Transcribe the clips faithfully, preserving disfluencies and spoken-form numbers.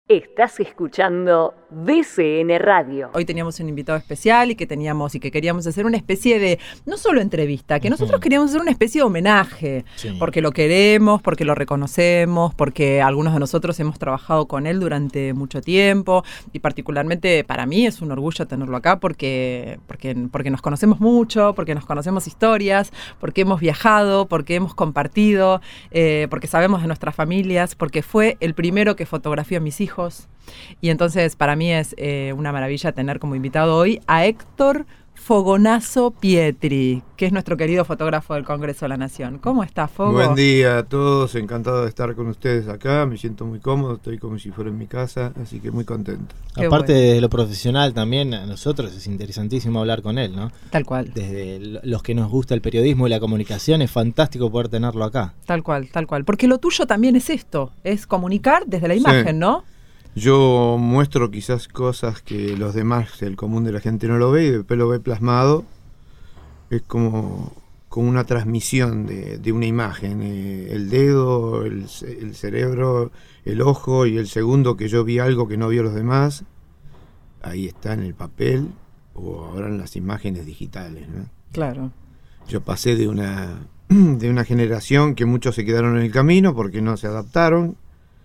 Estás escuchando B C N Radio. Hoy teníamos un invitado especial y que teníamos y que queríamos hacer una especie de, no solo entrevista, que nosotros queríamos hacer una especie de homenaje, sí. Porque lo queremos, porque lo reconocemos, porque algunos de nosotros hemos trabajado con él durante mucho tiempo y particularmente para mí es un orgullo tenerlo acá porque, porque, porque nos conocemos mucho, porque nos conocemos historias, porque hemos viajado, porque hemos compartido, eh, porque sabemos de nuestras familias, porque fue el primero que fotografió a mis hijos. Y entonces para mí es eh, una maravilla tener como invitado hoy a Héctor Fogonazo Pietri, que es nuestro querido fotógrafo del Congreso de la Nación. ¿Cómo está, Fogo? Buen día a todos, encantado de estar con ustedes acá, me siento muy cómodo, estoy como si fuera en mi casa, así que muy contento. Qué Aparte bueno. De lo profesional también, a nosotros es interesantísimo hablar con él, ¿no? Tal cual. Desde los que nos gusta el periodismo y la comunicación, es fantástico poder tenerlo acá. Tal cual, tal cual. Porque lo tuyo también es esto, es comunicar desde la imagen, sí. ¿No? Yo muestro quizás cosas que los demás, el común de la gente no lo ve y después lo ve plasmado. Es como, como una transmisión de, de una imagen. Eh, el dedo, el, el cerebro, el ojo y el segundo que yo vi algo que no vio los demás, ahí está en el papel o ahora en las imágenes digitales, ¿no? Claro. Yo pasé de una, de una generación que muchos se quedaron en el camino porque no se adaptaron.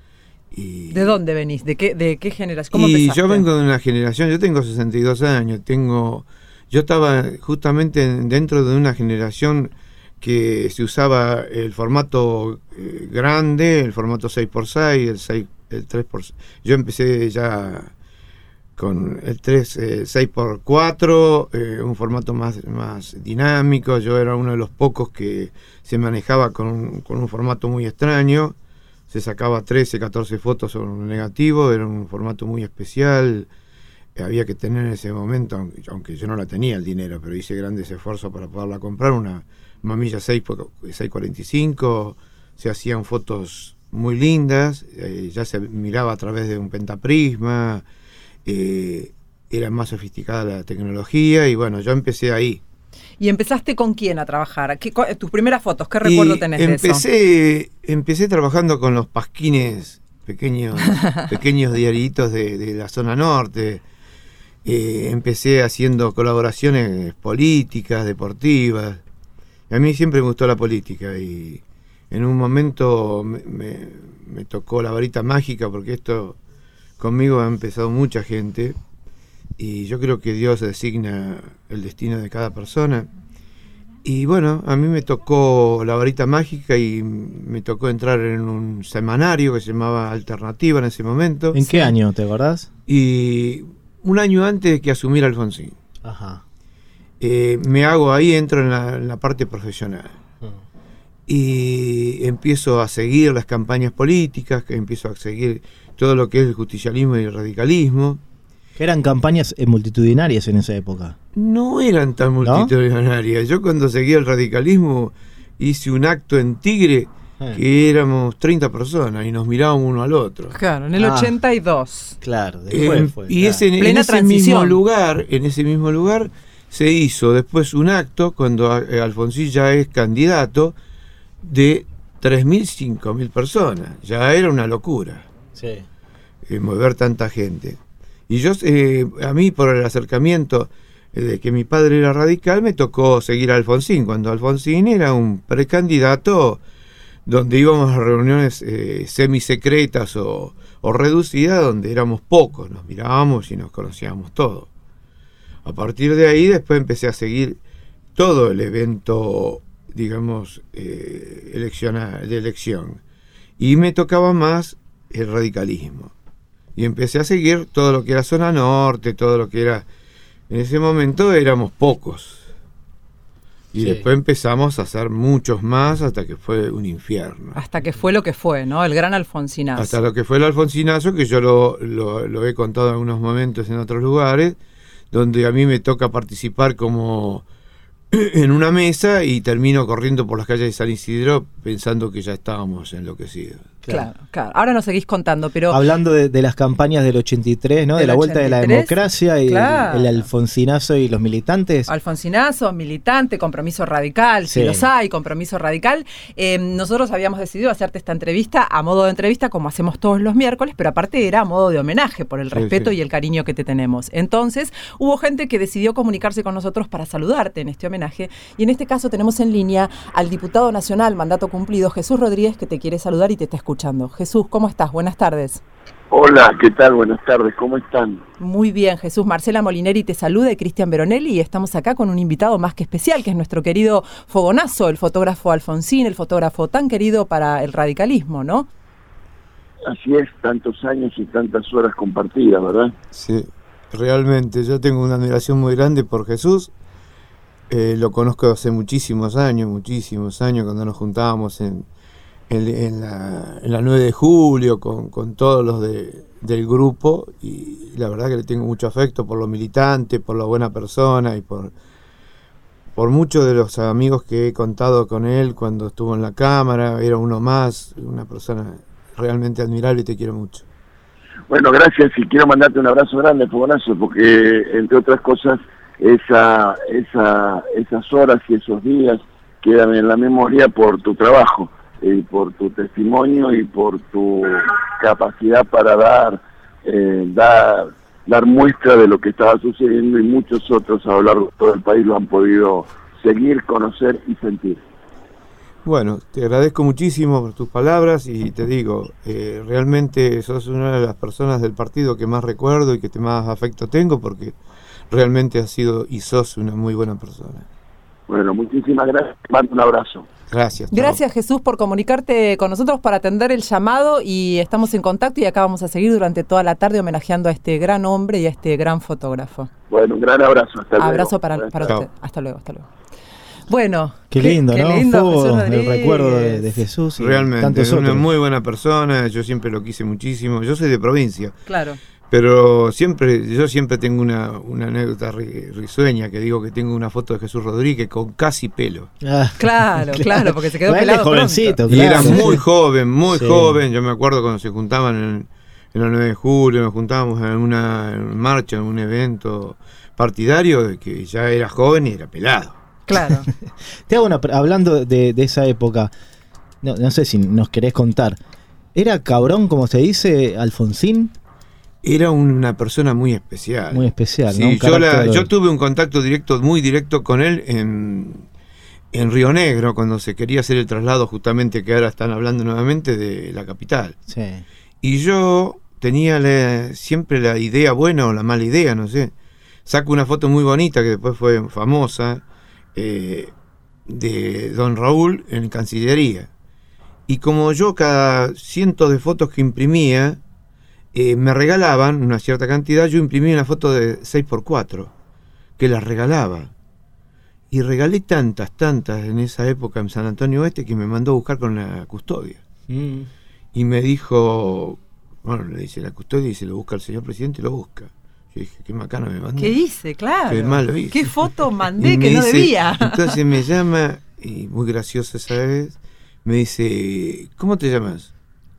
Y ¿de dónde venís? ¿De qué, de qué generación? ¿Cómo y empezaste? Yo vengo de una generación, yo tengo sesenta y dos años, tengo, yo estaba justamente dentro de una generación que se usaba el formato eh, grande, el formato seis por seis, el, seis, el tres por seis. Yo empecé ya con el tres, eh, seis por cuatro, eh, un formato más, más dinámico. Yo era uno de los pocos que se manejaba con, con un formato muy extraño. Se sacaba trece, catorce fotos sobre un negativo, era un formato muy especial, había que tener en ese momento, aunque yo no la tenía el dinero, pero hice grandes esfuerzos para poderla comprar, una Mamilla seis cuarenta y cinco, se hacían fotos muy lindas, eh, ya se miraba a través de un pentaprisma, eh, era más sofisticada la tecnología y bueno, yo empecé ahí. ¿Y empezaste con quién a trabajar? ¿Qué, tus primeras fotos? ¿Qué recuerdo y tenés empecé, de eso? Empecé trabajando con los pasquines, pequeños pequeños diaritos de, de la zona norte. Eh, empecé haciendo colaboraciones políticas, deportivas. A mí siempre me gustó la política y en un momento me, me, me tocó la varita mágica porque esto conmigo ha empezado mucha gente. Y yo creo que Dios designa el destino de cada persona. Y bueno, a mí me tocó la varita mágica y me tocó entrar en un semanario que se llamaba Alternativa en ese momento. ¿En qué año, te acordás? Y un año antes de que asumiera Alfonsín. Ajá. Eh, me hago ahí, entro en la, en la parte profesional. Uh-huh. Y empiezo a seguir las campañas políticas, que empiezo a seguir todo lo que es el justicialismo y el radicalismo. Eran campañas multitudinarias en esa época. No eran tan multitudinarias. ¿No? Yo cuando seguía el radicalismo hice un acto en Tigre eh. que éramos treinta personas y nos mirábamos uno al otro. Claro, en el ah, ochenta y dos. Claro, después eh, fue. Y claro. ese, en ese mismo lugar, en ese mismo lugar se hizo después un acto cuando Alfonsín ya es candidato de tres mil, cinco mil personas. Ya era una locura. Sí. Eh, mover tanta gente. Y yo, eh, a mí por el acercamiento eh, de que mi padre era radical, me tocó seguir a Alfonsín, cuando Alfonsín era un precandidato donde íbamos a reuniones eh, semisecretas o, o reducidas, donde éramos pocos, nos mirábamos y nos conocíamos todos. A partir de ahí después empecé a seguir todo el evento, digamos, eh, eleccional, de elección. Y me tocaba más el radicalismo. Y empecé a seguir todo lo que era zona norte, todo lo que era... En ese momento éramos pocos. Y sí. Después empezamos a hacer muchos más hasta que fue un infierno. Hasta que fue lo que fue, ¿no? El gran alfonsinazo. Hasta lo que fue el alfonsinazo, que yo lo, lo, lo he contado en algunos momentos en otros lugares, donde a mí me toca participar como en una mesa y termino corriendo por las calles de San Isidro pensando que ya estábamos enloquecidos. Claro, claro. Ahora nos seguís contando, pero... Hablando de, de las campañas del ochenta y tres, ¿no? De Del la vuelta ochenta y tres, de la democracia y claro. el, el alfonsinazo y los militantes. Alfonsinazo, militante, compromiso radical, Sí. si los hay, compromiso radical. Eh, nosotros habíamos decidido hacerte esta entrevista a modo de entrevista, como hacemos todos los miércoles, pero aparte era a modo de homenaje por el Sí, respeto sí. y el cariño que te tenemos. Entonces, hubo gente que decidió comunicarse con nosotros para saludarte en este homenaje, y en este caso tenemos en línea al diputado nacional, mandato cumplido, Jesús Rodríguez, que te quiere saludar y te está escuchando. Jesús, ¿cómo estás? Buenas tardes. Hola, ¿qué tal? Buenas tardes, ¿cómo están? Muy bien, Jesús. Marcela Molineri te saluda y Cristian Veronelli, y estamos acá con un invitado más que especial, que es nuestro querido Fogonazo, el fotógrafo Alfonsín, el fotógrafo tan querido para el radicalismo, ¿no? Así es, tantos años y tantas horas compartidas, ¿verdad? Sí, realmente yo tengo una admiración muy grande por Jesús. Eh, lo conozco hace muchísimos años, muchísimos años, cuando nos juntábamos en, en, en, la, en la nueve de julio con, con todos los de, del grupo, y la verdad que le tengo mucho afecto por lo militante, por la buena persona y por, por muchos de los amigos que he contado con él cuando estuvo en la Cámara. Era uno más, una persona realmente admirable y te quiero mucho. Bueno, gracias, y quiero mandarte un abrazo grande, Fogonazo, porque entre otras cosas, esa, esa, esas horas y esos días quedan en la memoria por tu trabajo, eh, por tu testimonio y por tu capacidad para dar, eh, dar, dar muestra de lo que estaba sucediendo, y muchos otros a lo largo de todo el país lo han podido seguir, conocer y sentir. Bueno, te agradezco muchísimo por tus palabras, y te digo, eh, realmente sos una de las personas del partido que más recuerdo y que te más afecto tengo, porque realmente has sido y sos una muy buena persona. Bueno, muchísimas gracias, te mando un abrazo. Gracias. chao. Gracias, Jesús, por comunicarte con nosotros, para atender el llamado, y estamos en contacto, y acá vamos a seguir durante toda la tarde homenajeando a este gran hombre y a este gran fotógrafo. Bueno, un gran abrazo, hasta luego. Abrazo para, Buenas para tardes. usted. Hasta luego, hasta luego. Bueno, Qué lindo, qué ¿no? lindo, Fue Jesús el Rodríguez. recuerdo de, de Jesús y Realmente, tantos es una otros. muy buena persona, yo siempre lo quise muchísimo. Yo soy de provincia, Claro. pero siempre yo siempre tengo una, una anécdota ri- risueña, que digo que tengo una foto de Jesús Rodríguez con casi pelo. Ah, Claro, claro, porque se quedó Bueno, él es pelado jovencito, pronto. Y era claro. muy joven, muy Sí. joven. Yo me acuerdo cuando se juntaban en, en el nueve de julio, nos juntábamos en una en marcha, en un evento partidario, de que ya era joven y era pelado. Claro. Te hago una, pre- hablando de, de esa época, no, no sé si nos querés contar, ¿era cabrón, como se dice, Alfonsín? Era una persona muy especial. Muy especial, Sí, ¿no? Un yo, la- carácter- yo tuve un contacto directo, muy directo con él en, en Río Negro, cuando se quería hacer el traslado, justamente, que ahora están hablando nuevamente, de la capital. Sí. Y yo tenía la- siempre la idea buena o la mala idea, no sé. Saco una foto muy bonita, que después fue famosa, eh, de don Raúl en Cancillería. Y como yo cada cientos de fotos que imprimía, eh, me regalaban una cierta cantidad, yo imprimí una foto de seis por cuatro, que las regalaba. Y regalé tantas, tantas en esa época en San Antonio Oeste, que me mandó a buscar con la custodia. Mm. Y me dijo, bueno, le dice la custodia, y se lo busca el señor presidente y lo busca. Yo dije, qué macana me mandó. ¿Qué hice? Claro. Qué mal lo hice. ¿Qué foto mandé Y que me no dice- debía? Entonces me llama, y muy gracioso esa vez, me dice, ¿cómo te llamas?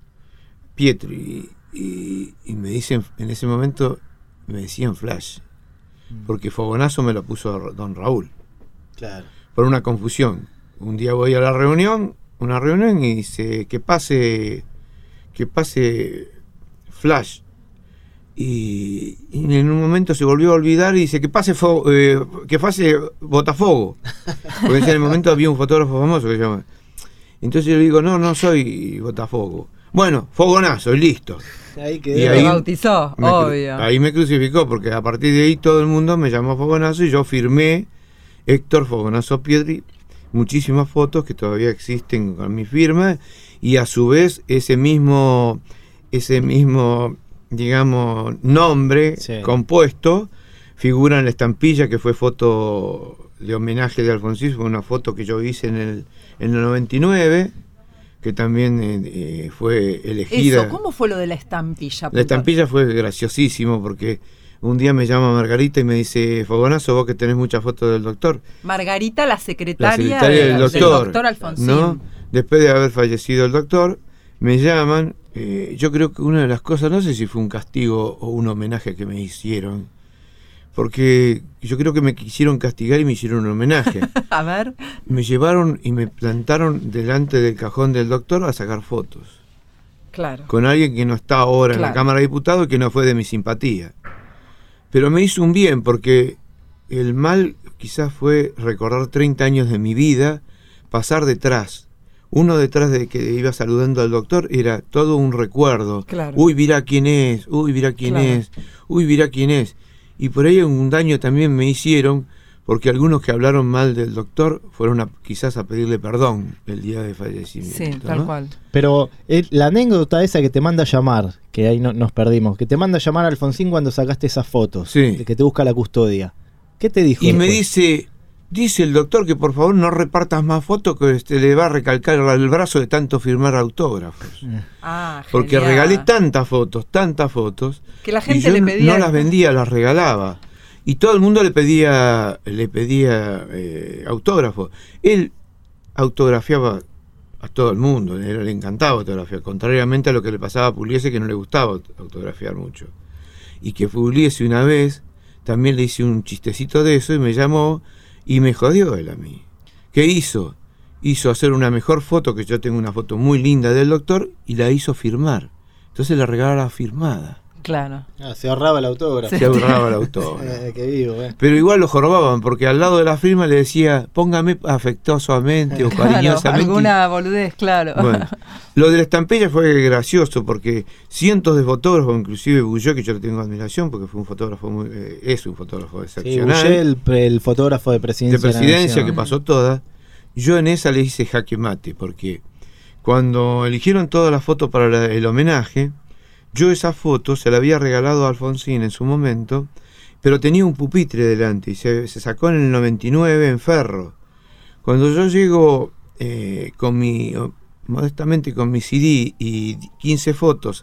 Pietri. Y, y, y me dicen, en ese momento, me decían Flash, porque Fogonazo me lo puso don Raúl, Claro. por una confusión. Un día voy a la reunión, una reunión, y dice, que pase, que pase Flash. Y, y en un momento se volvió a olvidar y dice que pase fo- eh, que pase Botafogo, porque en ese momento había un fotógrafo famoso que se llama. Entonces yo le digo, no, no soy Botafogo. Bueno, Fogonazo, y listo. Ahí Y quedó. Te bautizó, me, cru- obvio. ahí me crucificó, porque a partir de ahí todo el mundo me llamó Fogonazo, y yo firmé Héctor Fogonazo Pietri, muchísimas fotos que todavía existen con mi firma, y a su vez ese mismo, ese mismo digamos, nombre Sí. compuesto figura en la estampilla, que fue foto de homenaje de Alfonsín, fue una foto que yo hice en el, en el noventa y nueve, que también eh, eh, fue elegida. Eso, ¿cómo fue lo de la estampilla? La estampilla fue graciosísimo, porque un día me llama Margarita y me dice, Fogonazo, vos que tenés muchas fotos del doctor. Margarita, la secretaria, La secretaria de- del del doctor, doctor Alfonsín. ¿no? Después de haber fallecido el doctor, me llaman, eh, yo creo que una de las cosas, no sé si fue un castigo o un homenaje que me hicieron, porque yo creo que me quisieron castigar y me hicieron un homenaje. A ver. Me llevaron y me plantaron delante del cajón del doctor a sacar fotos. Claro. Con alguien que no está ahora claro. en la Cámara de Diputados y que no fue de mi simpatía. Pero me hizo un bien, porque el mal quizás fue recordar treinta años de mi vida, pasar detrás. Uno detrás de que iba saludando al doctor era todo un recuerdo. Claro. Uy, mirá quién es, uy, mirá quién claro. es, uy, mirá quién es. Y por ahí un daño también me hicieron, porque algunos que hablaron mal del doctor fueron a, quizás a pedirle perdón el día de fallecimiento. Sí, tal ¿no? cual. Pero el, la anécdota esa que te manda a llamar, que ahí no, nos perdimos, que te manda a llamar a Alfonsín cuando sacaste esas fotos, sí. de que te busca la custodia. ¿Qué te dijo? Y después? Me dice, dice el doctor que por favor no repartas más fotos, que este, le va a recalcar el brazo de tanto firmar autógrafos. Ah, porque genial. Regalé tantas fotos, tantas fotos, que la gente y yo le pedía... no las vendía, las regalaba. Y todo el mundo le pedía le pedía eh, autógrafos. Él autografiaba a todo el mundo, a él le encantaba autografiar, contrariamente a lo que le pasaba a Pugliese, que no le gustaba autografiar mucho. Y que Pugliese una vez también le hice un chistecito de eso y me llamó y me jodió él a mí. ¿Qué hizo? Hizo hacer una mejor foto, que yo tengo una foto muy linda del doctor, y la hizo firmar. Entonces la regalaba firmada. Claro. Ah, se ahorraba el autógrafo. Se ahorraba el autógrafo. eh, qué vivo, eh. Pero igual lo jorobaban, porque al lado de la firma le decía, póngame afectuosamente o claro, cariñosamente. Alguna boludez, claro. Bueno, lo de la estampilla fue gracioso, porque cientos de fotógrafos, inclusive Bullé, que yo le tengo admiración, porque fue un fotógrafo muy, eh, es un fotógrafo excepcional. Sí, Bullé, el, el fotógrafo de presidencia. De presidencia, que pasó toda. Yo en esa le hice jaque mate, porque cuando eligieron todas las fotos para la, el homenaje, yo esa foto se la había regalado a Alfonsín en su momento, pero tenía un pupitre delante y se, se sacó en el noventa y nueve en Ferro. Cuando yo llego eh, con mi, modestamente con mi C D y quince fotos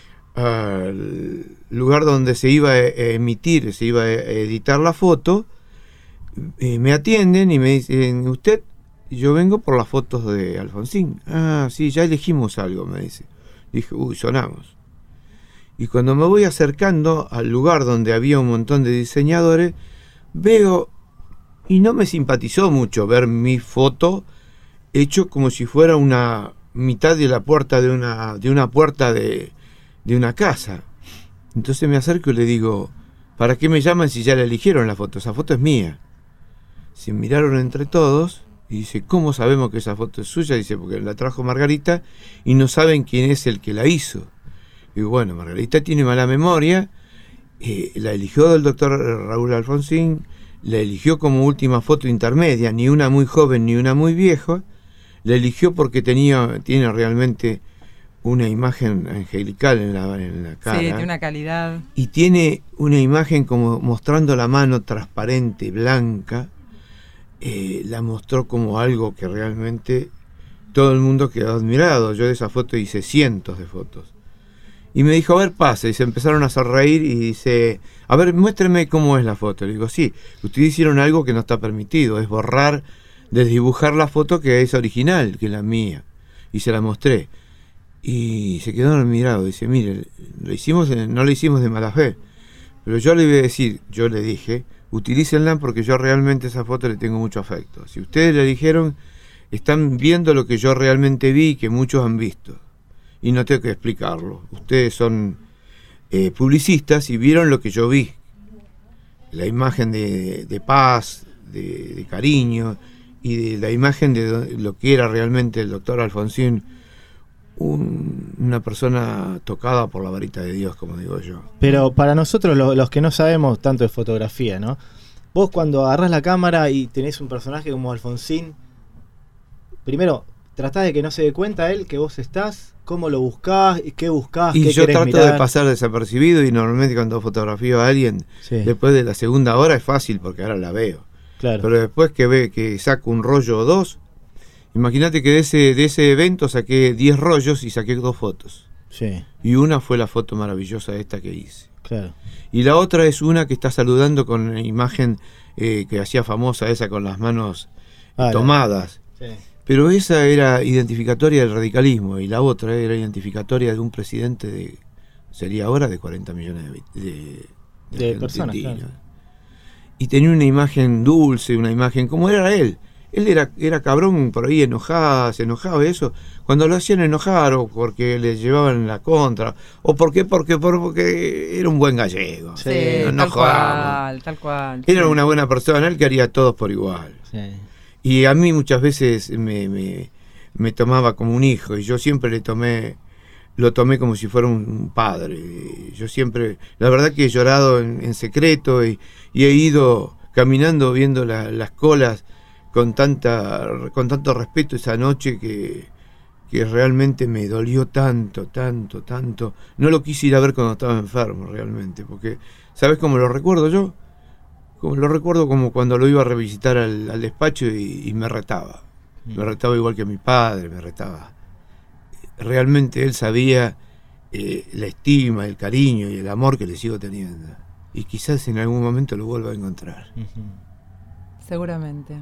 al lugar donde se iba a emitir, se iba a editar la foto, eh, me atienden y me dicen, ¿usted? Yo vengo por las fotos de Alfonsín. Ah, sí, ya elegimos algo, me dice. Dije, uy, sonamos. Y cuando me voy acercando al lugar donde había un montón de diseñadores, veo, y no me simpatizó mucho ver mi foto hecho como si fuera una mitad de la puerta de una, de una puerta de, de una casa. Entonces me acerco y le digo, ¿para qué me llaman si ya la eligieron la foto? Esa foto es mía. Se miraron entre todos y dice, ¿cómo sabemos que esa foto es suya? Dice, porque la trajo Margarita y no saben quién es el que la hizo. Y bueno, Margarita tiene mala memoria, eh, la eligió el doctor Raúl Alfonsín, la eligió como última foto intermedia, ni una muy joven ni una muy vieja, la eligió porque tenía tiene realmente una imagen angelical en la, en la cara. Sí, tiene una calidad. Y tiene una imagen como mostrando la mano transparente, blanca, eh, la mostró como algo que realmente todo el mundo quedó admirado. Yo de esa foto hice cientos de fotos. Y me dijo, a ver, pase, y se empezaron a hacer reír y dice, a ver, muéstreme cómo es la foto. Le digo, sí, ustedes hicieron algo que no está permitido, es borrar, desdibujar la foto que es original, que es la mía. Y se la mostré. Y se quedó admirado, dice, mire, lo hicimos, no lo hicimos de mala fe, pero yo le voy a decir, yo le dije, utilícenla porque yo realmente a esa foto le tengo mucho afecto. Si ustedes le dijeron, están viendo lo que yo realmente vi y que muchos han visto. Y no tengo que explicarlo. Ustedes son eh, publicistas y vieron lo que yo vi. La imagen de, de paz, de, de cariño, y de la imagen de lo que era realmente el doctor Alfonsín, un, una persona tocada por la varita de Dios, como digo yo. Pero para nosotros, lo, los que no sabemos tanto de fotografía, ¿no? Vos cuando agarrás la cámara y tenés un personaje como Alfonsín, primero, tratás de que no se dé cuenta él que vos estás... ¿Cómo lo buscás? ¿Qué buscás? Y ¿Qué yo trato mirar? de pasar desapercibido y normalmente cuando fotografío a alguien, sí. Después de la segunda hora es fácil porque ahora la veo. Claro. Pero después que ve que saco un rollo o dos, imagínate que de ese, de ese evento saqué diez rollos y saqué dos fotos. Sí. Y una fue la foto maravillosa esta que hice. Claro. Y la otra es una que está saludando con la imagen eh, que hacía famosa esa con las manos ah, tomadas. Sí. Pero esa era identificatoria del radicalismo y la otra era identificatoria de un presidente de, sería ahora de cuarenta millones de, de, de, de personas. Claro. Y tenía una imagen dulce, una imagen como era él. Él era, era cabrón por ahí, enojado, se enojaba eso. Cuando lo hacían enojar o porque le llevaban la contra, o porque, porque, porque era un buen gallego. Sí, no, no tal cual, tal cual. Era sí. una buena persona, él quería a todos por igual. Sí. Y a mí muchas veces me, me, me tomaba como un hijo, y yo siempre le tomé, lo tomé como si fuera un padre. Yo siempre, la verdad que he llorado en, en secreto y, y he ido caminando viendo la, las colas con tanta con tanto respeto esa noche que, que realmente me dolió tanto, tanto, tanto. No lo quise ir a ver cuando estaba enfermo realmente, porque ¿sabes cómo lo recuerdo yo? Como lo recuerdo como cuando lo iba a revisitar al, al despacho y, y me retaba. Mm. Me retaba igual que mi padre, me retaba. Realmente él sabía eh, la estima, el cariño y el amor que le sigo teniendo. Y quizás en algún momento lo vuelva a encontrar. Uh-huh. Seguramente.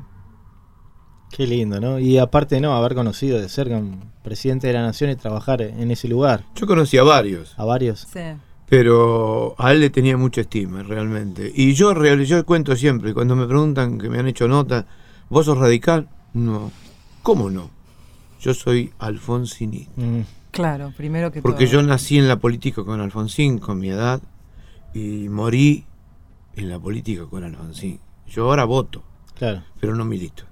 Qué lindo, ¿no? Y aparte, ¿no? Haber conocido de cerca un presidente de la nación y trabajar en ese lugar. Yo conocí a varios. ¿A varios? Sí. Pero a él le tenía mucha estima, realmente. Y yo, real, yo cuento siempre, cuando me preguntan, que me han hecho nota, ¿vos sos radical? No. ¿Cómo no? Yo soy alfonsinista. Mm. Claro, primero que Porque todo. yo nací en la política con Alfonsín, con mi edad, y morí en la política con Alfonsín. Yo ahora voto, claro, pero no milito.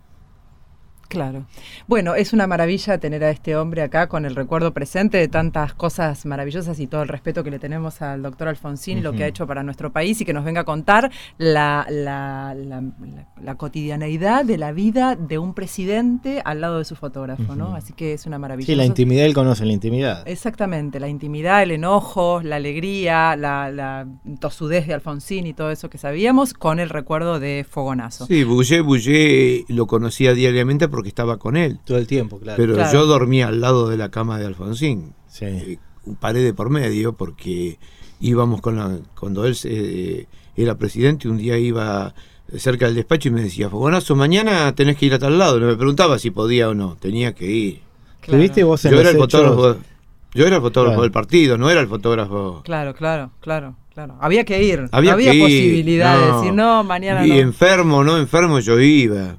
Claro. Bueno, es una maravilla tener a este hombre acá con el recuerdo presente de tantas cosas maravillosas y todo el respeto que le tenemos al doctor Alfonsín uh-huh. y lo que ha hecho para nuestro país, y que nos venga a contar la, la, la, la, la cotidianeidad de la vida de un presidente al lado de su fotógrafo, uh-huh. ¿no? Así que es una maravilla. Sí, la intimidad, él conoce la intimidad. Exactamente, la intimidad, el enojo, la alegría, la, la tosudez de Alfonsín y todo eso que sabíamos, con el recuerdo de Fogonazo. Sí, Bouget, Bouget lo conocía diariamente porque estaba con él. Todo el tiempo, claro. Pero claro. yo dormía al lado de la cama de Alfonsín. Sí. Eh, pared de por medio, porque íbamos con la... Cuando él eh, era presidente, un día iba cerca del despacho y me decía, Fogonazo, mañana tenés que ir a tal lado. No me preguntaba si podía o no, tenía que ir. Claro. ¿Viste vos en yo, los era el hechos? fotógrafo, yo era el fotógrafo claro. del partido, no era el fotógrafo... Claro, claro, claro. Claro, había que ir, había, no había que posibilidad ir, no. de decir, no, mañana y no. Y enfermo, no enfermo, yo iba.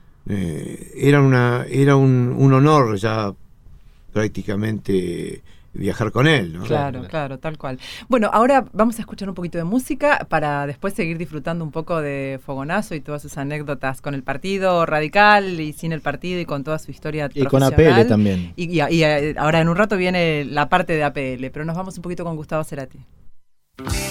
Eh, era una era un, un honor ya prácticamente viajar con él, ¿no? Claro, claro, claro, tal cual. Bueno, ahora vamos a escuchar un poquito de música para después seguir disfrutando un poco de Fogonazo y todas sus anécdotas con el partido radical y sin el partido y con toda su historia y profesional. con A P L también. Y, y, y ahora en un rato viene la parte de A P L, pero nos vamos un poquito con Gustavo Cerati.